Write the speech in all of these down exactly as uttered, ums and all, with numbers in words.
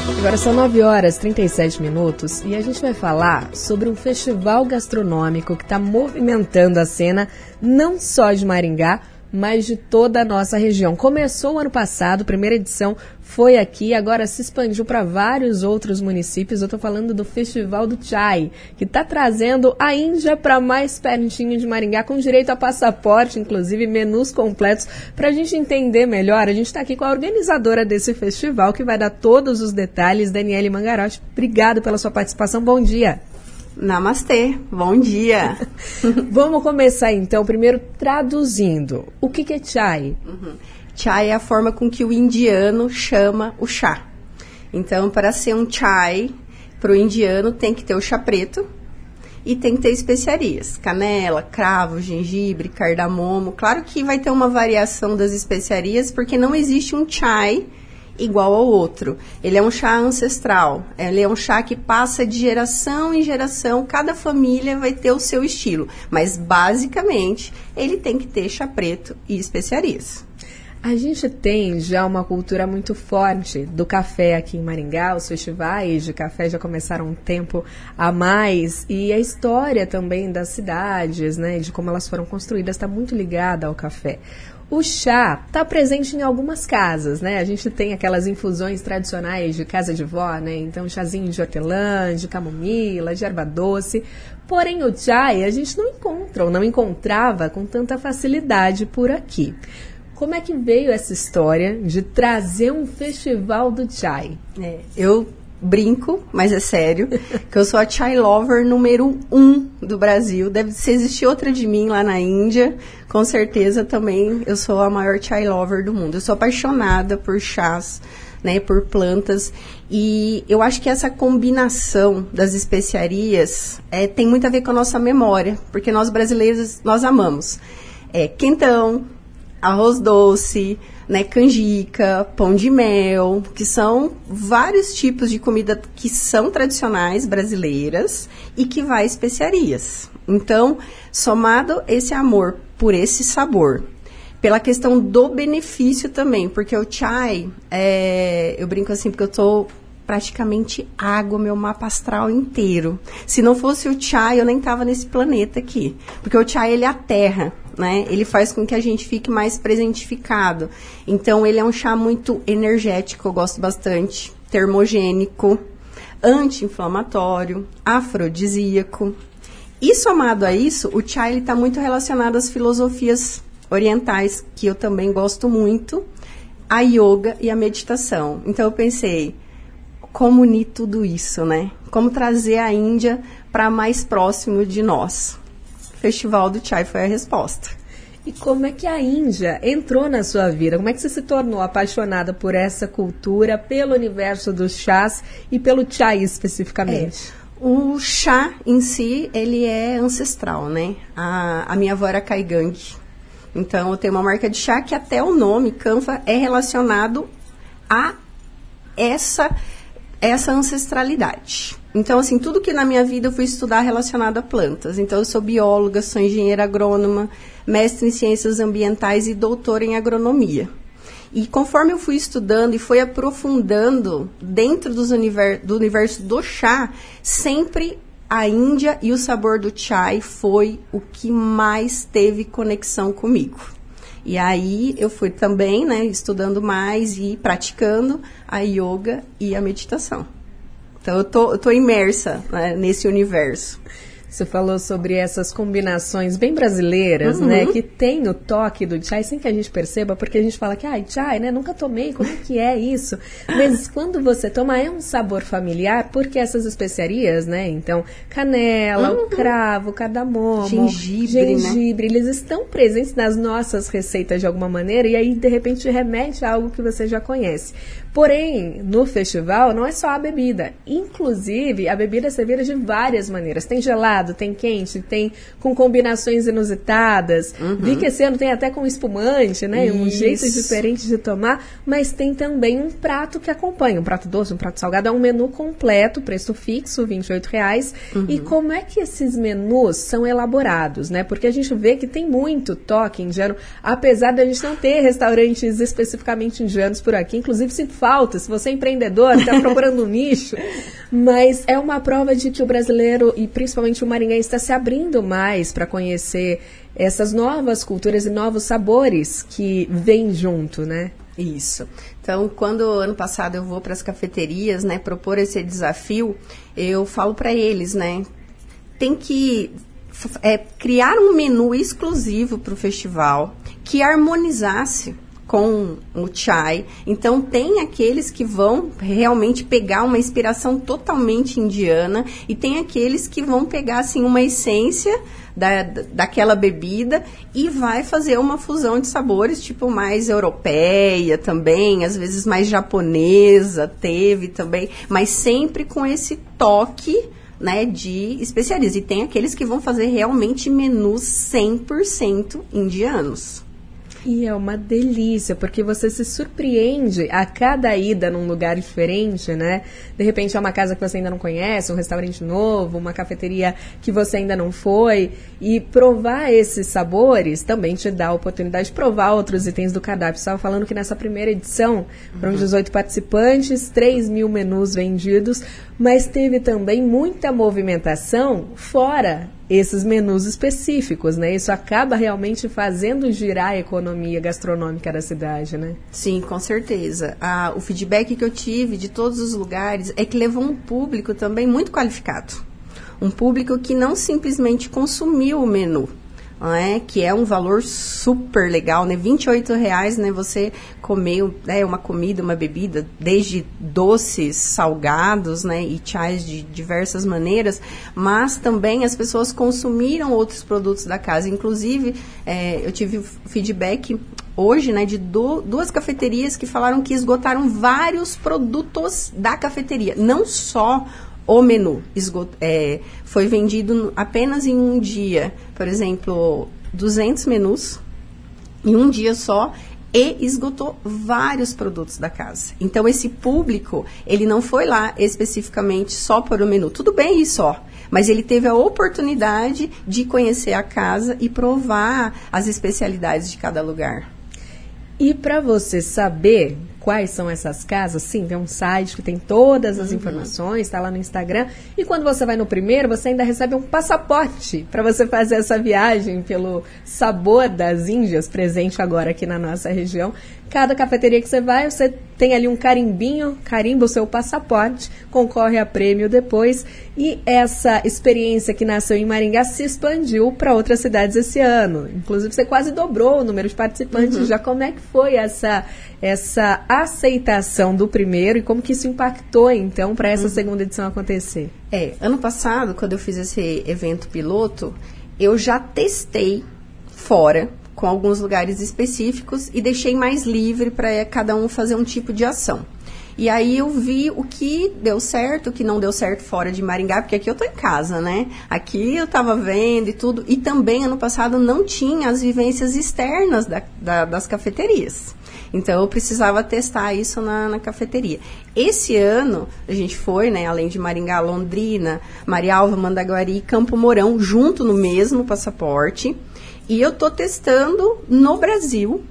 Agora são nove horas e trinta e sete minutos e a gente vai falar sobre um festival gastronômico que está movimentando a cena não só de Maringá, mas de toda a nossa região. Começou o ano passado, a primeira edição foi aqui, agora se expandiu para vários outros municípios. Eu estou falando do Festival do Chai, que está trazendo a Índia para mais pertinho de Maringá, com direito a passaporte, inclusive menus completos. Para a gente entender melhor, a gente está aqui com a organizadora desse festival, que vai dar todos os detalhes, Daniele Mangarotti. Obrigada pela sua participação, bom dia. Namastê, bom dia. Vamos começar então, primeiro traduzindo. O que, que é chai? Uhum. Chai é a forma com que o indiano chama o chá. Então, para ser um chai, para o indiano tem que ter o chá preto e tem que ter especiarias. Canela, cravo, gengibre, cardamomo. Claro que vai ter uma variação das especiarias, porque não existe um chai igual ao outro. Ele é um chá ancestral, ele é um chá que passa de geração em geração, cada família vai ter o seu estilo, mas basicamente ele tem que ter chá preto e especiarias. A gente tem já uma cultura muito forte do café aqui em Maringá, os festivais de café já começaram um tempo a mais, e a história também das cidades, né, de como elas foram construídas, está muito ligada ao café. O chá está presente em algumas casas, né? A gente tem aquelas infusões tradicionais de casa de vó, né? Então, chazinho de hortelã, de camomila, de erva doce. Porém, o chai a gente não encontra, ou não encontrava com tanta facilidade por aqui. Como é que veio essa história de trazer um festival do chai? É, eu brinco, mas é sério, que eu sou a chai lover número um do Brasil. Deve se existir outra de mim lá na Índia, com certeza também eu sou a maior chai lover do mundo. Eu sou apaixonada por chás, né, por plantas, e eu acho que essa combinação das especiarias é, tem muito a ver com a nossa memória, porque nós brasileiros, nós amamos é, quentão, arroz doce, né, canjica, pão de mel, que são vários tipos de comida que são tradicionais brasileiras e que vai especiarias. Então, somado esse amor por esse sabor, pela questão do benefício também, porque o chai, é, eu brinco assim, porque eu tô praticamente água, meu mapa astral inteiro. Se não fosse o chai, eu nem tava nesse planeta aqui, porque o chai, ele é a terra, né? Ele faz com que a gente fique mais presentificado. Então, ele é um chá muito energético, eu gosto bastante, termogênico, anti-inflamatório, afrodisíaco. E somado a isso, o chá está muito relacionado às filosofias orientais, que eu também gosto muito, a yoga e a meditação. Então, eu pensei, como unir tudo isso, né? Como trazer a Índia para mais próximo de nós. Festival do Chai foi a resposta. E como é que a Índia entrou na sua vida? Como é que você se tornou apaixonada por essa cultura, pelo universo dos chás e pelo chai especificamente? É, o chá em si, ele é ancestral, né? A, a minha avó era caigangue. Então, eu tenho uma marca de chá que até o nome, Canfa, é relacionado a essa, essa ancestralidade. Então, assim, tudo que na minha vida eu fui estudar relacionado a plantas. Então, eu sou bióloga, sou engenheira agrônoma, mestre em ciências ambientais e doutora em agronomia. E conforme eu fui estudando e fui aprofundando dentro dos univer- do universo do chá, sempre a Índia e o sabor do chai foi o que mais teve conexão comigo. E aí eu fui também, né, estudando mais e praticando a yoga e a meditação. Então, eu tô, eu tô imersa, né, nesse universo. Você falou sobre essas combinações bem brasileiras, uhum. né? Que tem o toque do chai, sem que a gente perceba, porque a gente fala que, ai, chai, né? Nunca tomei, como é que é isso? Mas quando você toma, é um sabor familiar, porque essas especiarias, né? Então, canela, uhum. o cravo, o cardamomo, gengibre, gengibre, né? Eles estão presentes nas nossas receitas de alguma maneira, e aí, de repente, remete a algo que você já conhece. Porém, no festival, não é só a bebida. Inclusive, a bebida é servida de várias maneiras. Tem gelado, salgado, tem quente, tem com combinações inusitadas. Uhum. Vi que esse ano tem até com espumante, né? Isso. Um jeito diferente de tomar, mas tem também um prato que acompanha, um prato doce, um prato salgado, é um menu completo, preço fixo, vinte e oito reais. Uhum. E como é que esses menus são elaborados, né? Porque a gente vê que tem muito toque indiano, apesar de a gente não ter restaurantes especificamente indianos por aqui, inclusive sinto falta, se você é empreendedor, está procurando um nicho, mas é uma prova de que o brasileiro, e principalmente o maringaense, está se abrindo mais para conhecer essas novas culturas e novos sabores que vêm junto, né? Isso. Então, quando ano passado eu vou para as cafeterias, né, propor esse desafio, eu falo para eles, né, tem que é, criar um menu exclusivo para o festival que harmonizasse com o chai. Então, tem aqueles que vão realmente pegar uma inspiração totalmente indiana e tem aqueles que vão pegar, assim, uma essência da, daquela bebida e vai fazer uma fusão de sabores, tipo, mais europeia também, às vezes mais japonesa, teve também, mas sempre com esse toque, né, de especialistas. E tem aqueles que vão fazer realmente menus cem por cento indianos. E é uma delícia, porque você se surpreende a cada ida num lugar diferente, né? De repente é uma casa que você ainda não conhece, um restaurante novo, uma cafeteria que você ainda não foi. E provar esses sabores também te dá a oportunidade de provar outros itens do cardápio. Você estava falando que nessa primeira edição foram dezoito participantes, três mil menus vendidos, mas teve também muita movimentação fora esses menus específicos, né? Isso acaba realmente fazendo girar a economia gastronômica da cidade, né? Sim, com certeza. Ah, o feedback que eu tive de todos os lugares é que levou um público também muito qualificado. Um público que não simplesmente consumiu o menu, não é? Que é um valor super legal, né? vinte e oito reais, né? Você comeu, né, uma comida, uma bebida, desde doces, salgados, né? E chás de diversas maneiras, mas também as pessoas consumiram outros produtos da casa. Inclusive, é, eu tive feedback hoje, né, de do, duas cafeterias que falaram que esgotaram vários produtos da cafeteria, não só o menu esgot, é, foi vendido apenas em um dia, por exemplo, duzentos menus em um dia só, e esgotou vários produtos da casa. Então, esse público, ele não foi lá especificamente só por o menu. Tudo bem isso, ó, mas ele teve a oportunidade de conhecer a casa e provar as especialidades de cada lugar. E para você saber quais são essas casas, sim, tem um site que tem todas as uhum. informações, está lá no Instagram. E quando você vai no primeiro, você ainda recebe um passaporte para você fazer essa viagem pelo sabor das Índias, presente agora aqui na nossa região. Cada cafeteria que você vai, você tem ali um carimbinho, carimba o seu passaporte, concorre a prêmio depois. E essa experiência que nasceu em Maringá se expandiu para outras cidades esse ano. Inclusive, você quase dobrou o número de participantes. Uhum. Já como é que foi essa, essa aceitação do primeiro e como que isso impactou, então, para essa uhum. segunda edição acontecer? É, ano passado, quando eu fiz esse evento piloto, eu já testei fora, com alguns lugares específicos, e deixei mais livre para cada um fazer um tipo de ação. E aí eu vi o que deu certo, o que não deu certo fora de Maringá, porque aqui eu tô em casa, né? Aqui eu tava vendo e tudo, e também ano passado não tinha as vivências externas da, da, das cafeterias. Então eu precisava testar isso na, na cafeteria. Esse ano a gente foi, né, além de Maringá, Londrina, Marialva, Mandaguari e Campo Mourão, junto no mesmo passaporte. E eu estou testando no Brasil,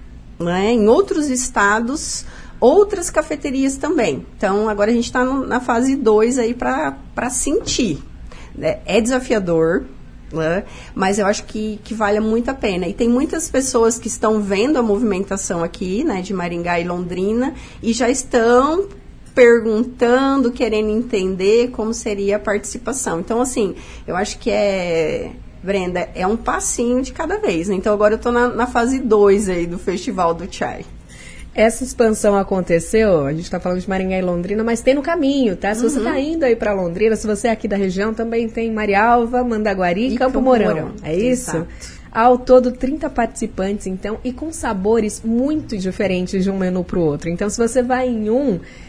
né, em outros estados, outras cafeterias também. Então, agora a gente está na fase dois aí para sentir. Né? É desafiador, né, mas eu acho que, que vale muito a pena. E tem muitas pessoas que estão vendo a movimentação aqui, né, de Maringá e Londrina, e já estão perguntando, querendo entender como seria a participação. Então, assim, eu acho que é... Brenda, é um passinho de cada vez, né? Então agora eu estou na, na fase dois aí do Festival do Chai. Essa expansão aconteceu, a gente está falando de Maringá e Londrina, mas tem no caminho, tá? Se uhum. você está indo aí para Londrina, se você é aqui da região, também tem Marialva, Mandaguari e Campo, Campo Mourão. Mourão. É isso? Exato. Ao todo, trinta participantes, então, e com sabores muito diferentes de um menu para o outro. Então, se você vai em um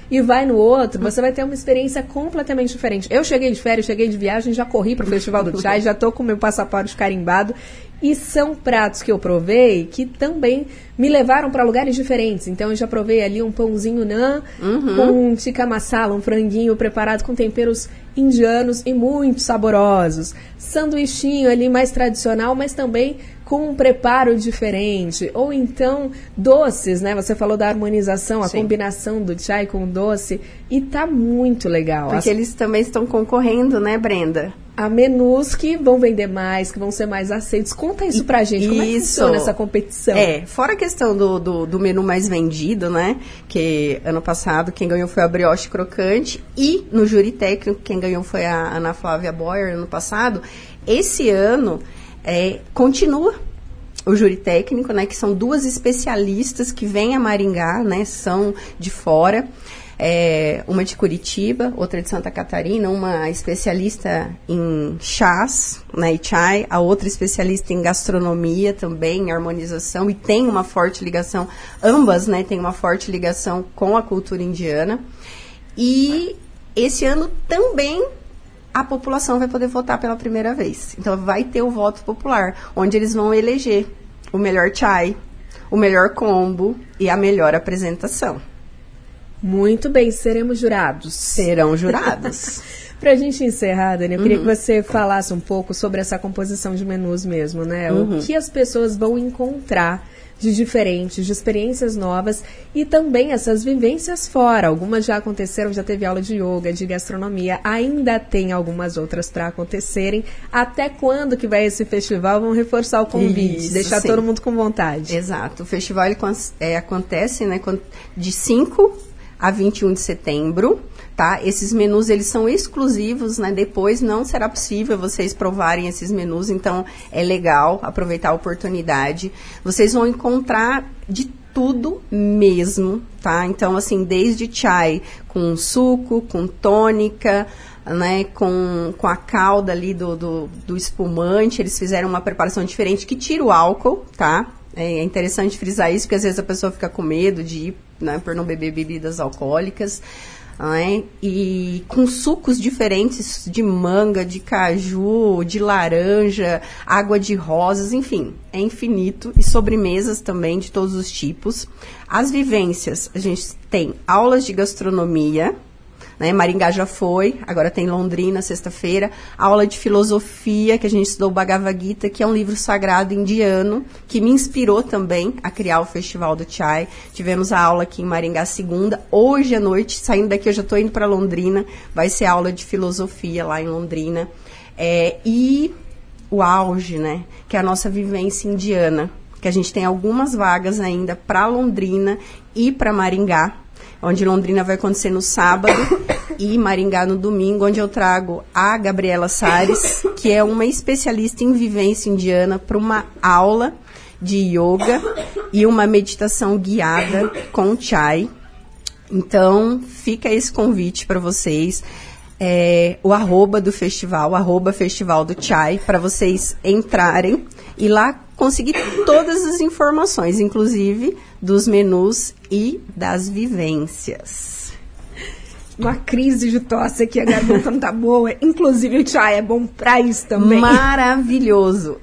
e vai no outro, você vai ter uma experiência completamente diferente. Eu cheguei de férias, cheguei de viagem, já corri pro Festival do Chai, já tô com meu passaporte carimbado. E são pratos que eu provei que também me levaram para lugares diferentes. Então, eu já provei ali um pãozinho naan uhum. com um tikka masala, um franguinho preparado com temperos indianos e muito saborosos. Sanduichinho ali mais tradicional, mas também com um preparo diferente. Ou então, doces, né? Você falou da harmonização, a Sim. combinação do chai com o doce. E tá muito legal. Porque As... eles também estão concorrendo, né, Brenda? Há menus que vão vender mais, que vão ser mais aceitos. Conta isso pra gente, como isso. é que funciona essa competição? É, fora a questão do, do, do menu mais vendido, né? Que ano passado quem ganhou foi a Brioche Crocante e no júri técnico quem ganhou foi a Ana Flávia Boyer ano passado. Esse ano é, continua o júri técnico, né? Que são duas especialistas que vêm a Maringá, né? São de fora. É, uma de Curitiba, outra de Santa Catarina, uma especialista em chás, né, e chai, a outra especialista em gastronomia também, em harmonização, e tem uma forte ligação, ambas, né, tem uma forte ligação com a cultura indiana. E esse ano também a população vai poder votar pela primeira vez. Então vai ter o voto popular, onde eles vão eleger o melhor chai, o melhor combo e a melhor apresentação. Muito bem, seremos jurados. Serão jurados. Pra gente encerrar, Dani, eu queria uhum. que você falasse um pouco sobre essa composição de menus mesmo, né? Uhum. O que as pessoas vão encontrar de diferentes, de experiências novas e também essas vivências fora. Algumas já aconteceram, já teve aula de yoga, de gastronomia, ainda tem algumas outras para acontecerem. Até quando que vai esse festival? Vamos reforçar o convite, Isso, deixar sim. todo mundo com vontade. Exato. O festival ele, é, acontece, né, de cinco a vinte e um de setembro, tá? Esses menus, eles são exclusivos, né? Depois não será possível vocês provarem esses menus, então é legal aproveitar a oportunidade. Vocês vão encontrar de tudo mesmo, tá? Então, assim, desde chai com suco, com tônica, né? Com, com a calda ali do, do, do espumante, eles fizeram uma preparação diferente que tira o álcool, tá? É interessante frisar isso, porque às vezes a pessoa fica com medo de ir, né, por não beber bebidas alcoólicas, né, e com sucos diferentes de manga, de caju, de laranja, água de rosas, enfim, é infinito, e sobremesas também de todos os tipos. As vivências, a gente tem aulas de gastronomia, né, Maringá já foi, agora tem Londrina, sexta-feira, aula de filosofia, que a gente estudou Bhagavad Gita, que é um livro sagrado indiano, que me inspirou também a criar o Festival do Chai. Tivemos a aula aqui em Maringá segunda, hoje à noite, saindo daqui eu já estou indo para Londrina, vai ser aula de filosofia lá em Londrina. É, e o auge, né, que é a nossa vivência indiana, que a gente tem algumas vagas ainda para Londrina e para Maringá, onde Londrina vai acontecer no sábado e Maringá no domingo, onde eu trago a Gabriela Sares, que é uma especialista em vivência indiana, para uma aula de yoga e uma meditação guiada com chai. Então, fica esse convite para vocês. É, o arroba do festival, arroba Festival do Chai, para vocês entrarem e lá conseguir todas as informações, inclusive dos menus e das vivências. Uma crise de tosse aqui, a garganta não tá boa. Inclusive o chai é bom pra isso também. Maravilhoso.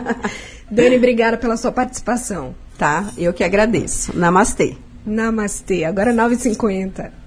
Dani, obrigada pela sua participação. Tá, eu que agradeço. Namastê. Namastê. Agora nove e cinquenta.